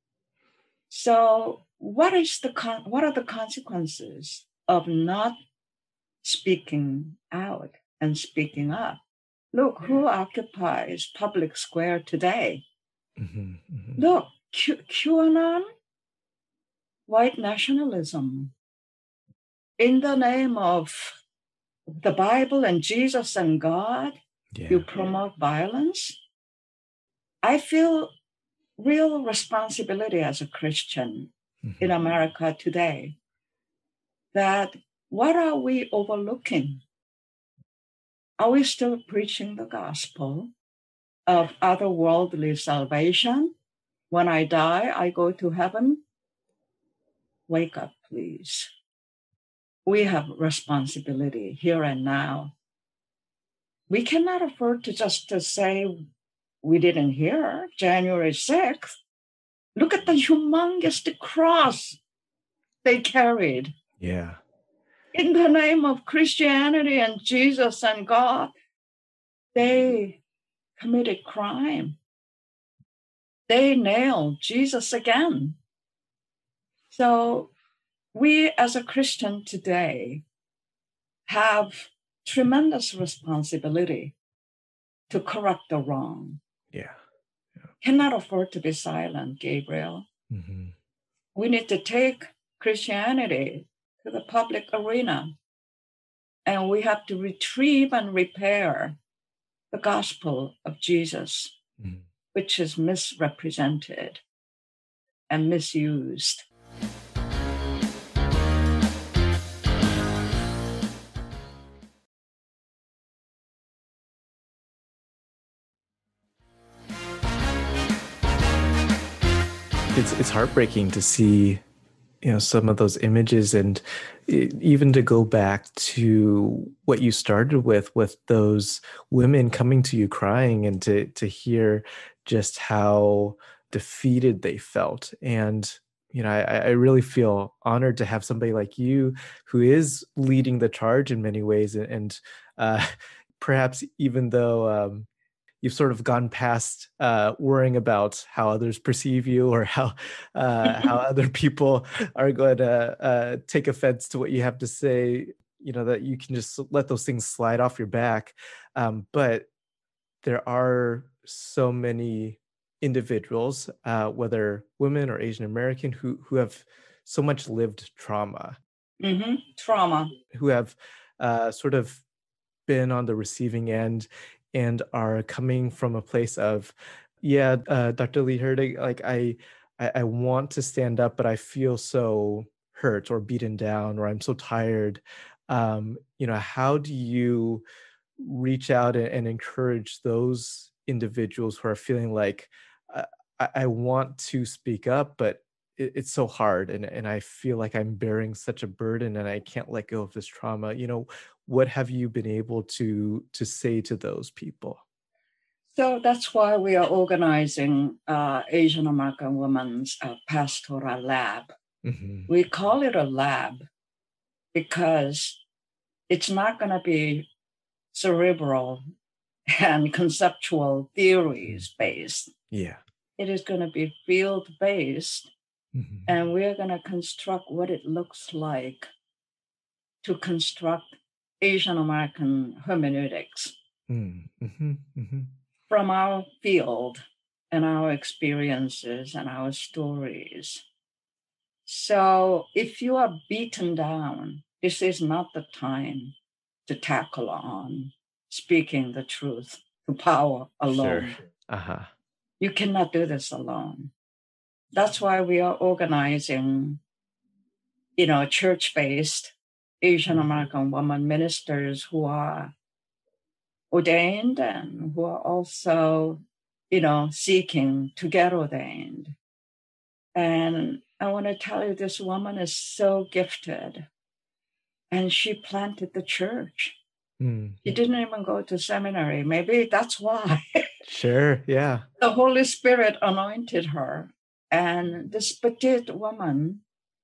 So what is the con- what are the consequences of not speaking out and speaking up? Look, who occupies public square today? Mm-hmm, mm-hmm. Look, Q- QAnon, white nationalism. In the name of the Bible and Jesus and God, yeah. you promote violence. I feel real responsibility as a Christian mm-hmm. in America today that what are we overlooking? Are we still preaching the gospel? of otherworldly salvation. When I die, I go to heaven. Wake up, please. We have responsibility here and now. We cannot afford to just to say we didn't hear January sixth. Look at the humongous cross they carried. Yeah. In the name of Christianity and Jesus and God, they committed crime. They nailed Jesus again. So we as a Christian today have tremendous responsibility to correct the wrong. Yeah. Yeah. Cannot afford to be silent, Gabriel. Mm-hmm. We need to take Christianity to the public arena, and we have to retrieve and repair the gospel of Jesus, mm-hmm. which is misrepresented and misused. It's it's heartbreaking to see, you know, some of those images, and even to go back to what you started with, with those women coming to you crying, and to to hear just how defeated they felt. And, you know, I, I really feel honored to have somebody like you who is leading the charge in many ways. And uh, perhaps even though um, you've sort of gone past uh, worrying about how others perceive you, or how uh, how other people are going to uh, take offense to what you have to say, you know, that you can just let those things slide off your back. Um, but there are so many individuals, uh, whether women or Asian American, who who have so much lived trauma. Mm-hmm. Trauma. Who have uh, sort of been on the receiving end, and are coming from a place of, yeah, uh, Doctor Lee Hurtig, like I, I, I want to stand up, but I feel so hurt or beaten down, or I'm so tired. Um, you know, how do you reach out and, and encourage those individuals who are feeling like, uh, I, I want to speak up, but it, it's so hard, and, and I feel like I'm bearing such a burden and I can't let go of this trauma? You know, what have you been able to to say to those people? So that's why we are organizing uh, Asian American Women's uh, Pastoral Lab. Mm-hmm. We call it a lab because it's not going to be cerebral and conceptual theories based. Yeah. It is going to be field based, mm-hmm. and we're going to construct what it looks like to construct Asian American hermeneutics mm-hmm. Mm-hmm. from our field and our experiences and our stories. So if you are beaten down, this is not the time to tackle on speaking the truth to power alone. Sure. Uh-huh. You cannot do this alone. That's why we are organizing, you know, church-based Asian American women ministers who are ordained and who are also, you know, seeking to get ordained. And I want to tell you, this woman is so gifted. And she planted the church. Mm. She didn't even go to seminary. Maybe that's why. Sure, yeah. The Holy Spirit anointed her. And this petite woman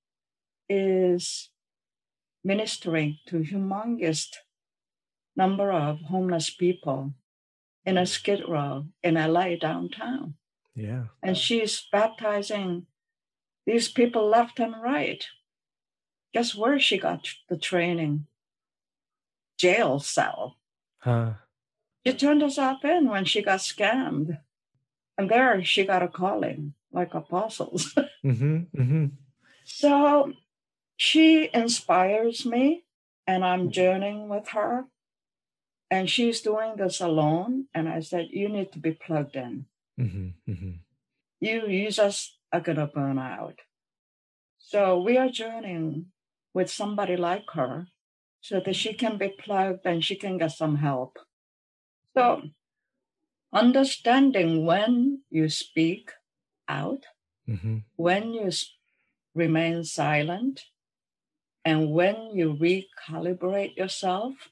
is ministering to humongous number of homeless people in a skid row in L A downtown. Yeah. And she's baptizing these people left and right. Guess where she got the training? Jail cell. Huh. She turned herself in when she got scammed. And there she got a calling, like apostles. Mm-hmm, mm-hmm. So she inspires me, and I'm journeying with her. And she's doing this alone. And I said, you need to be plugged in. Mm-hmm, mm-hmm. You, you just are going to burn out. So we are journeying with somebody like her so that she can be plugged and she can get some help. So understanding when you speak out, Mm-hmm. when you remain silent, and when you recalibrate yourself,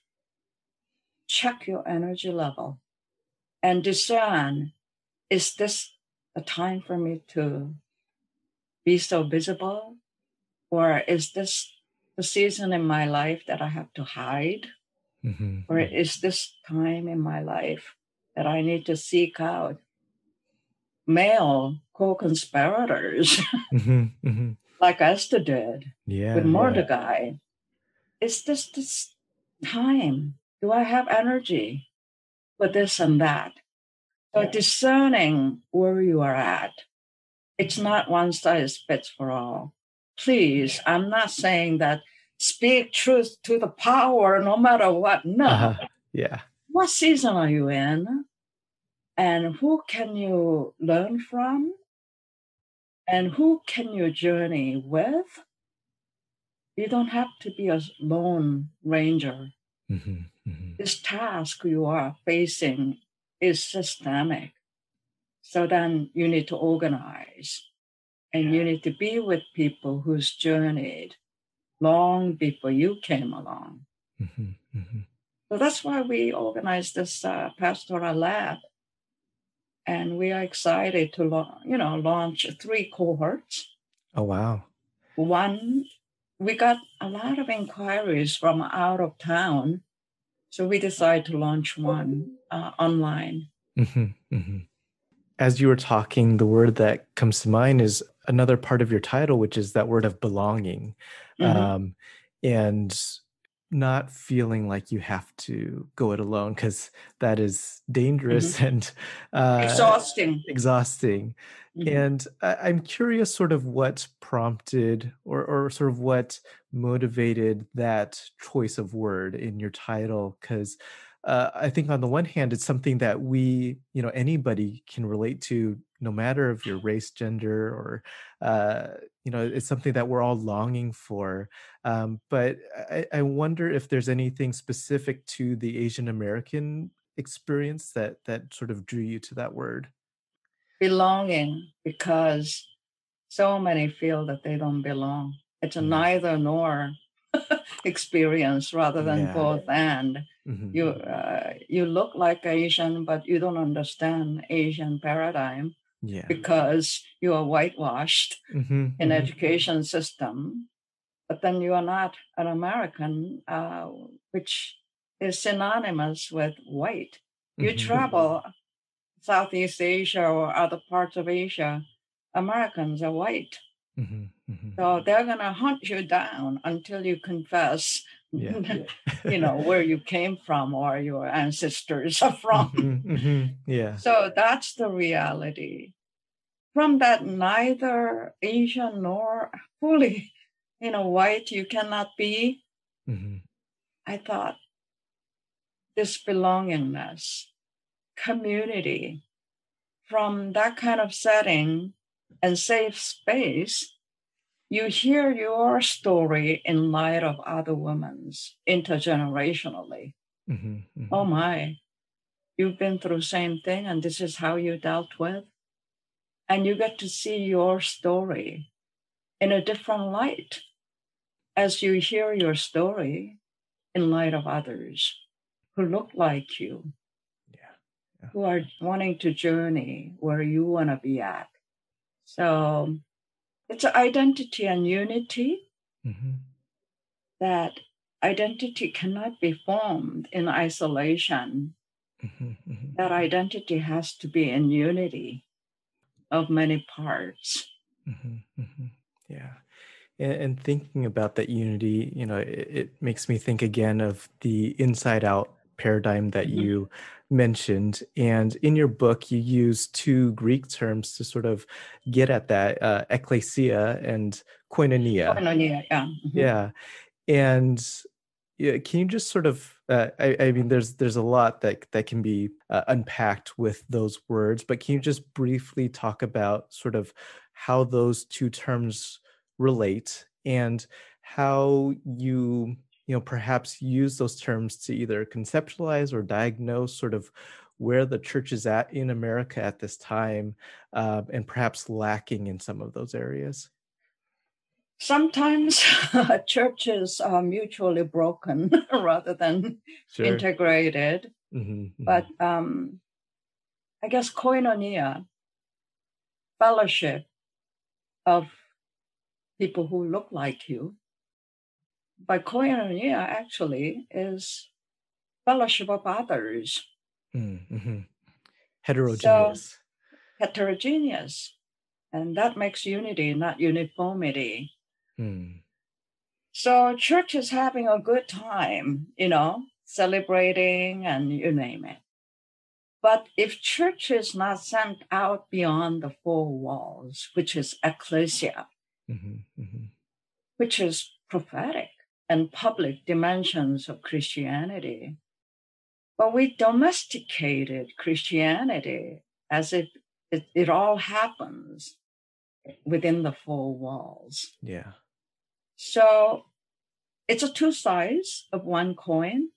check your energy level and discern, is this a time for me to be so visible? Or is this the season in my life that I have to hide? Mm-hmm. Or is this time in my life that I need to seek out male co-conspirators Mm-hmm. Mm-hmm. like Esther did with Yeah, yeah. Mordecai? Is this this time? Do I have energy for this and that? So discerning where you are at. It's not one size fits for all. Please, I'm not saying that speak truth to the power no matter what. No. Uh-huh. Yeah. What season are you in? And who can you learn from? And who can you journey with? You don't have to be a lone ranger. Mm-hmm. Mm-hmm. This task you are facing is systemic. So then you need to organize and you need to be with people who's journeyed long before you came along. Mm-hmm. Mm-hmm. So that's why we organized this uh, pastoral lab. And we are excited to la- you know, launch three cohorts. Oh, wow. One, we got a lot of inquiries from out of town. So we decided to launch one uh, online. Mm-hmm. Mm-hmm. As you were talking, the word that comes to mind is another part of your title, which is that word of belonging. Mm-hmm. Um, and not feeling like you have to go it alone, because that is dangerous Mm-hmm. and uh, exhausting. Exhausting. Mm-hmm. And I, I'm curious sort of what prompted or, or sort of what motivated that choice of word in your title, because uh, I think on the one hand, it's something that we, you know, anybody can relate to, no matter if your race, gender, or, uh, you know, it's something that we're all longing for. Um, but I, I wonder if there's anything specific to the Asian American experience that that sort of drew you to that word. Belonging, because so many feel that they don't belong. It's a Mm. neither nor experience rather than Yeah. both and. Mhm. You uh, you look like Asian, but you don't understand Asian paradigm Yeah. because you are whitewashed Mhm, in mhm. education system. But then you are not an American, uh, which is synonymous with white. You Mhm. travel Southeast Asia or other parts of Asia, Americans are white. Mhm, mhm. So they're going to hunt you down until you confess, Yeah. you know, where you came from or your ancestors are from. Mhm, mhm. Yeah. So that's the reality. From that, neither Asian nor fully, you know, white you cannot be. Mhm. I thought this belongingness, community, from that kind of setting and safe space, you hear your story in light of other women's intergenerationally. Mhm, mhm. Oh my, you've been through the same thing and this is how you dealt with. And you get to see your story in a different light as you hear your story in light of others who look like you, Yeah. Yeah. who are wanting to journey where you want to be at. So it's identity and unity. Mhm. That identity cannot be formed in isolation. Mhm, mhm. That identity has to be in unity of many parts. Mhm, mhm. Yeah. And, and thinking about that unity, you know, it, it makes me think again of the inside out paradigm that Mhm. you mentioned. And in your book, you use two Greek terms to sort of get at that, uh, ecclesia and koinonia. Koinonia, yeah. Mhm. Yeah. And yeah, can you just sort of uh, I, I mean there's there's a lot that that can be uh, unpacked with those words, but can you just briefly talk about sort of how those two terms relate and how you you know perhaps use those terms to either conceptualize or diagnose sort of where the church is at in America at this time, uh, and perhaps lacking in some of those areas? Sometimes churches are mutually broken rather than Sure. integrated. Mm-hmm, But um, I guess koinonia, fellowship of people who look like you, but koinonia actually is fellowship of others. mm-hmm. So Heterogeneous. heterogeneous. And that makes unity, not uniformity. Mm. So church is having a good time, you know, celebrating and you name it. But if church is not sent out beyond the four walls, which is ecclesia, Mm-hmm, mm-hmm. which is prophetic and public dimensions of Christianity, but we domesticated Christianity as if it, it all happens within the four walls. Yeah. So it's a two sides of one coin.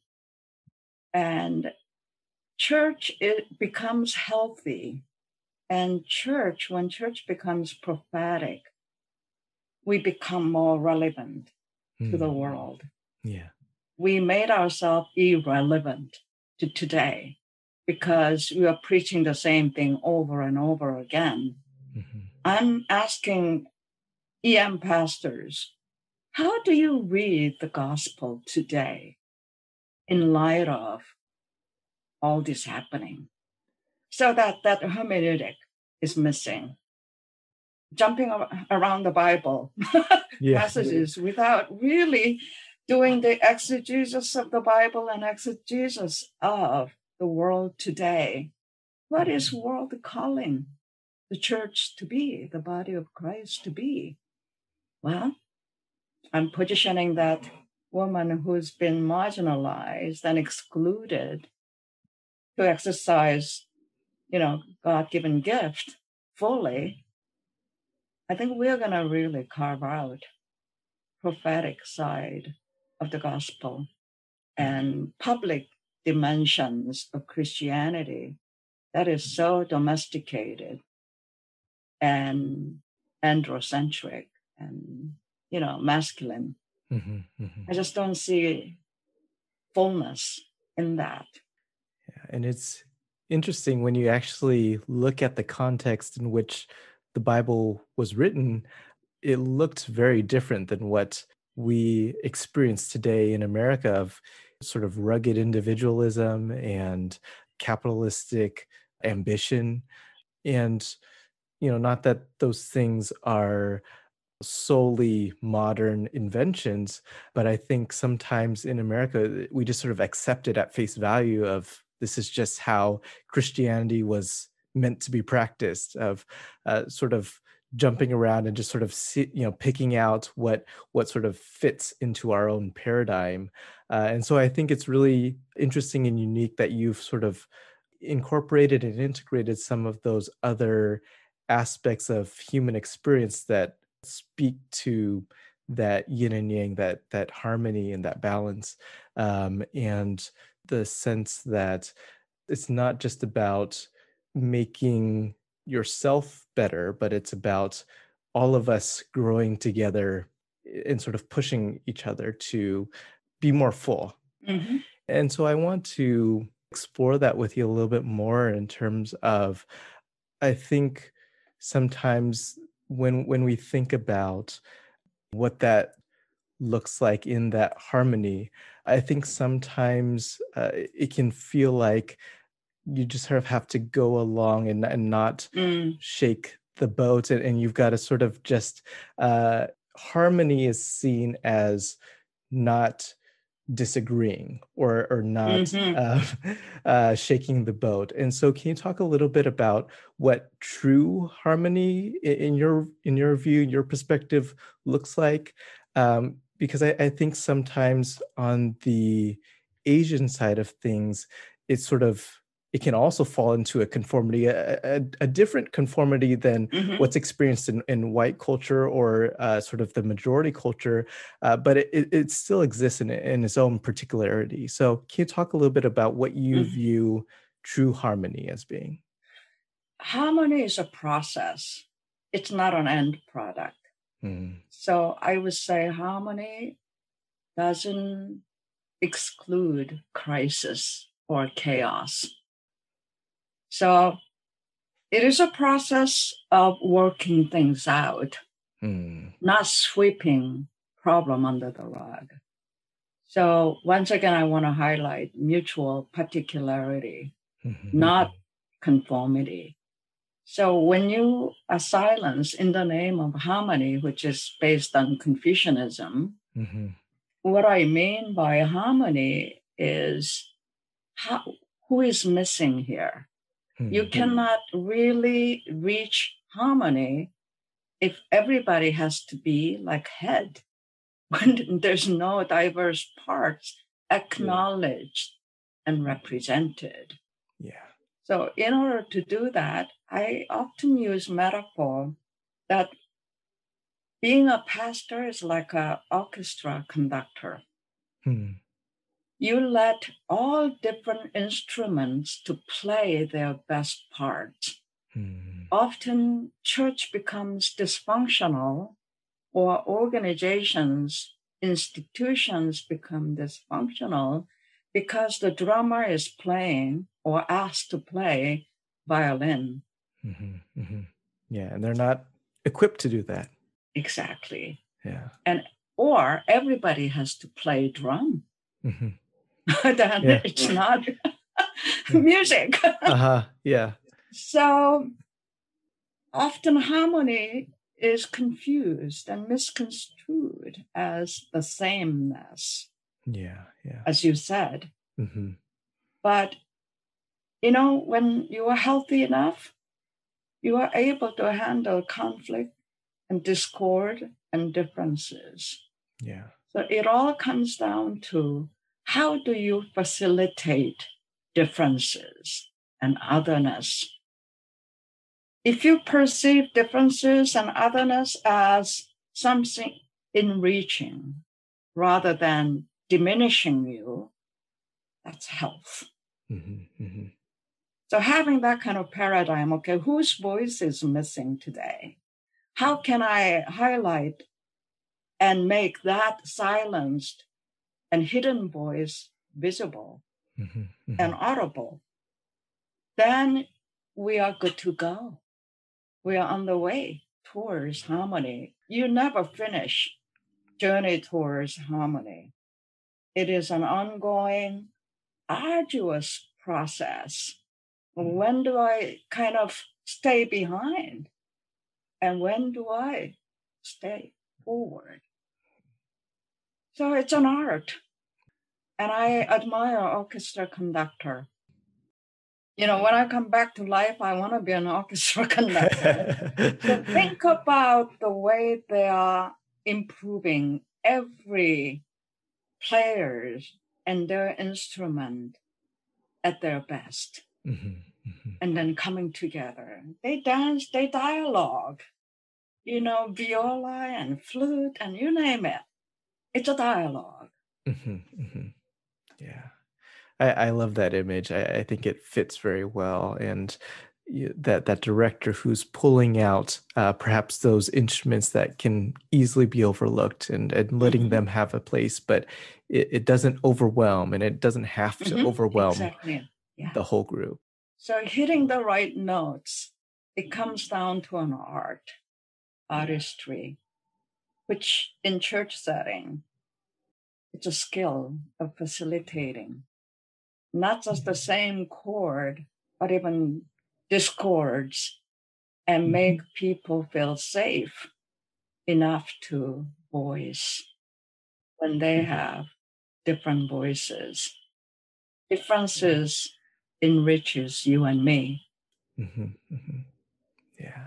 And church, it becomes healthy. And church, when church becomes prophetic, we become more relevant mm. to the world. Yeah. We made ourselves irrelevant to today because we are preaching the same thing over and over again. Mm-hmm. I'm asking E M pastors, how do you read the gospel today in light of all this happening? So that, that hermeneutic is missing. Jumping around the Bible yeah. passages without really doing the exegesis of the Bible and exegesis of the world today. What is world calling the church to be, the body of Christ to be? Well, I'm positioning that woman who's been marginalized and excluded to exercise, you know, God-given gift fully. I think we're going to really carve out prophetic side of the gospel and public dimensions of Christianity that is so domesticated and androcentric and, you know, masculine. Mm-hmm, mm-hmm. I just don't see fullness in that. Yeah, and it's interesting when you actually look at the context in which the Bible was written, it looked very different than what we experience today in America of sort of rugged individualism and capitalistic ambition. And, you know, not that those things are solely modern inventions, but I think sometimes in America, we just sort of accept it at face value of this is just how Christianity was meant to be practiced, of uh, sort of jumping around and just sort of see, you know, picking out what what sort of fits into our own paradigm. Uh, and so I think it's really interesting and unique that you've sort of incorporated and integrated some of those other aspects of human experience that speak to that yin and yang, that that harmony and that balance, um, and the sense that it's not just about making yourself better, but it's about all of us growing together and sort of pushing each other to be more full. Mm-hmm. And so I want to explore that with you a little bit more in terms of, I think sometimes when when we think about what that looks like in that harmony, I think sometimes uh, it can feel like you just sort of have to go along and, and not mm. shake the boat, and, and you've got to sort of just uh, harmony is seen as not disagreeing or or not mm-hmm. uh, uh, shaking the boat. And so can you talk a little bit about what true harmony in, in your in your view, your perspective looks like? Um, because I, I think sometimes on the Asian side of things, it's sort of it can also fall into a conformity, a, a, a different conformity than mm-hmm. what's experienced in, in white culture or uh, sort of the majority culture, uh, but it, it still exists in, in its own particularity. So can you talk a little bit about what you mm-hmm. view true harmony as being? Harmony is a process. It's not an end product. Mm. So I would say harmony doesn't exclude crisis or chaos. So it is a process of working things out, mm. not sweeping problem under the rug. So once again, I want to highlight mutual particularity, mm-hmm. not conformity. So when you are silenced in the name of harmony, which is based on Confucianism, mm-hmm. what I mean by harmony is how, who is missing here? Mm-hmm. You cannot really reach harmony if everybody has to be like head, when there's no diverse parts acknowledged yeah. and represented. Yeah. So in order to do that, I often use metaphor that being a pastor is like an orchestra conductor. Hmm. You let all different instruments to play their best parts. Hmm. Often church becomes dysfunctional, or organizations, institutions become dysfunctional because the drummer is playing or asked to play violin. Mm-hmm, mm-hmm. Yeah, and they're not equipped to do that. Exactly. Yeah. And or everybody has to play drum. Mm-hmm. Then yeah. It's not music. Uh-huh. Yeah. So often harmony is confused and misconstrued as the sameness. Yeah, yeah. As you said. Mm-hmm. But, you know, when you are healthy enough, you are able to handle conflict and discord and differences. Yeah. So it all comes down to how do you facilitate differences and otherness? If you perceive differences and otherness as something enriching rather than diminishing you, that's health. Mm-hmm, mm-hmm. So having that kind of paradigm, okay, whose voice is missing today? How can I highlight and make that silenced and hidden voice visible mm-hmm, mm-hmm. and audible? Then we are good to go. We are on the way towards harmony. You never finish journey towards harmony. It is an ongoing, arduous process. When do I kind of stay behind? And when do I stay forward? So it's an art. And I admire orchestra conductor. You know, when I come back to life, I want to be an orchestra conductor. So think about the way they are improving every players and their instrument at their best. Mm-hmm, mm-hmm. And then coming together. They dance, they dialogue. You know, viola and flute and you name it. It's a dialogue. Mm-hmm, mm-hmm. Yeah. I, I love that image. I, I think it fits very well. And you, that that director who's pulling out uh, perhaps those instruments that can easily be overlooked and, and letting mm-hmm. them have a place, but it, it doesn't overwhelm and it doesn't have to mm-hmm. overwhelm exactly. yeah. the whole group. So hitting the right notes, it comes down to an art, artistry, which in church setting, it's a skill of facilitating. Not just the same chord, but even discords, and make people feel safe enough to voice when they have different voices. Differences enriches you and me. Mm-hmm, mm-hmm. Yeah.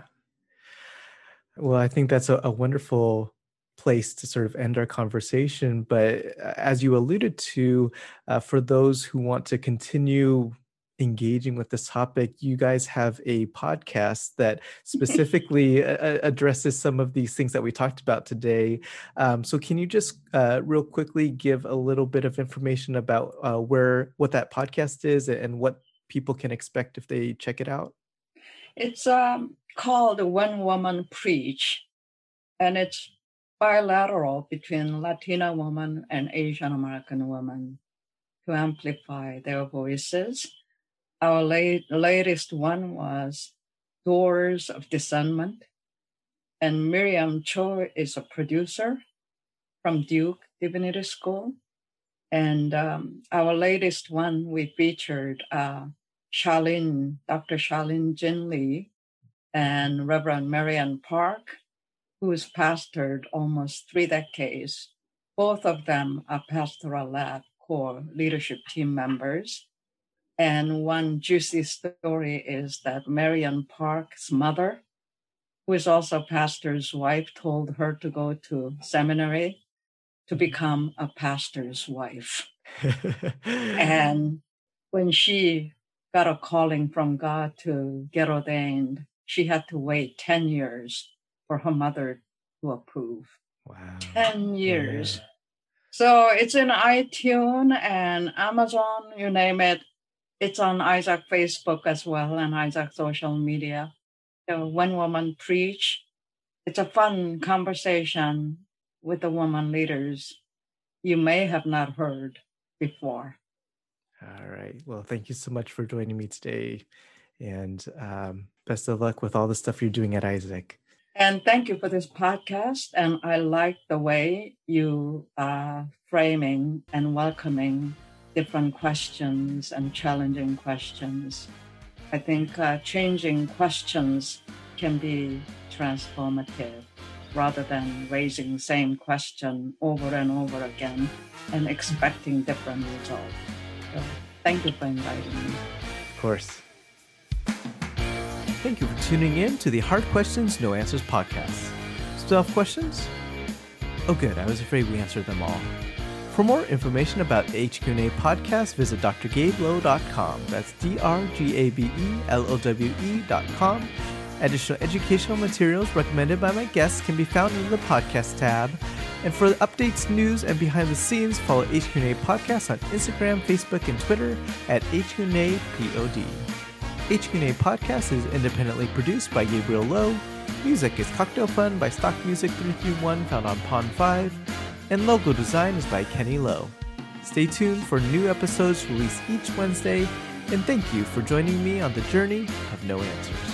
Well, I think that's a, a wonderful place to sort of end our conversation. But as you alluded to, uh, for those who want to continue engaging with this topic, you guys have a podcast that specifically a- addresses some of these things that we talked about today. Um, so can you just uh, real quickly give a little bit of information about uh, where what that podcast is and what people can expect if they check it out? It's um, called One Woman Preach, and it's bilateral between Latina women and Asian American women to amplify their voices. Our late, latest one was Doors of Discernment, and Miriam Cho is a producer from Duke Divinity School. And um, our latest one, we featured uh, Charlene, Doctor Charlene Jin Lee and Reverend Marianne Park, who has pastored almost three decades. Both of them are Pastoral Lab core leadership team members. And one juicy story is that Marianne Park's mother, who is also pastor's wife, told her to go to seminary to become a pastor's wife. And when she got a calling from God to get ordained, she had to wait ten years for her mother to approve. Wow. ten years. Yeah. So it's in iTunes and Amazon, you name it. It's on Isaac Facebook as well and Isaac social media. So One Woman Preach. It's a fun conversation with the woman leaders you may have not heard before. All right. Well, thank you so much for joining me today. And um, best of luck with all the stuff you're doing at Isaac. And thank you for this podcast. And I like the way you are framing and welcoming different questions and challenging questions. I think uh, changing questions can be transformative rather than raising the same question over and over again and expecting different results. So thank you for inviting me. Of course. Thank you for tuning in to the Hard Questions, No Answers podcast. Still have questions? Oh good, I was afraid we answered them all. For more information about the H Q and A podcast, visit d r gabe low dot com. That's D R G A B E L O W E dot com. Additional educational materials recommended by my guests can be found in the podcast tab. And for updates, news, and behind the scenes, follow H Q and A Podcast on Instagram, Facebook, and Twitter at H Q and A P O D. H Q and A Podcast is independently produced by Gabriel Lowe. Music is Cocktail Fun by Stock Music three three one, found on Pond five. And logo design is by Kenny Lowe. Stay tuned for new episodes released each Wednesday. And thank you for joining me on the journey of no answers.